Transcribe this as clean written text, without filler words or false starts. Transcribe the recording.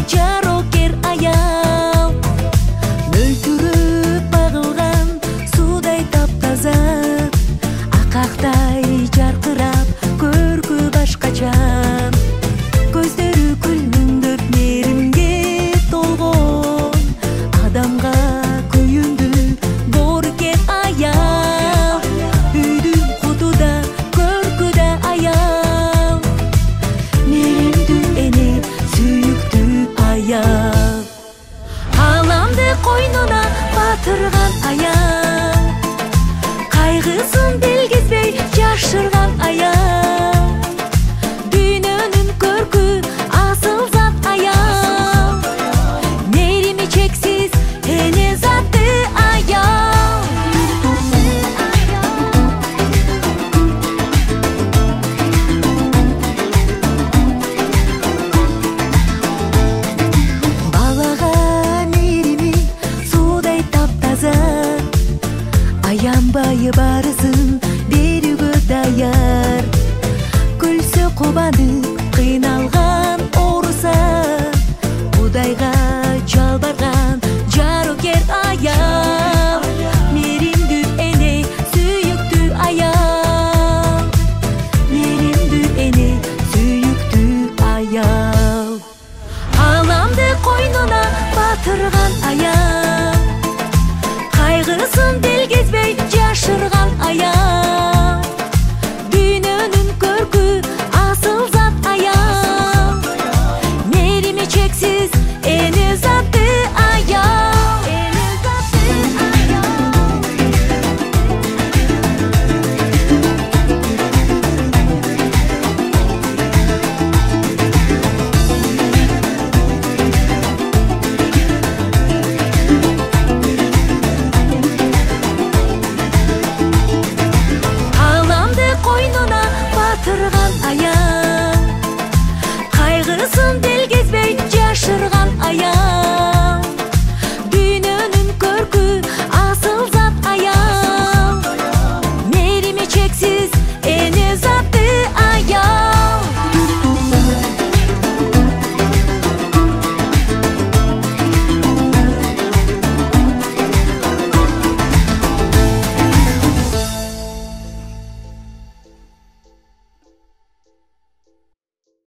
жарокер аял. Мөлтүрүп багылган судай таптаза, акактай жаркырап көркү башкача. Көздөрү күлмүңдөп мээримге толгон, адамга күйүндү боорукер аял. Үйдүн кутуда көркүдө аял, мээримдүү эне сүйүктүү аял. Аламды койнуна батырган аял, кайгысын билгизбей жашырган аял. Дүйнөнүн көркү асыл зат аял, мээрими чексиз эне заты аял. Балага мээрими судай таптаза, аянбай барысын берүүгө даяр. Күлсө кубанып кыйналган ооруса, Кудайга жалбарган жарокер аял. Мээримдүү эне сүйүктүү аял, мээримдүү эне сүйүктүү аял. Аламды койнуна батырган аял, кайгысын билгизбей жашырган аял. Дүйнөнүн көркү асыл зат аял, мээрими чексиз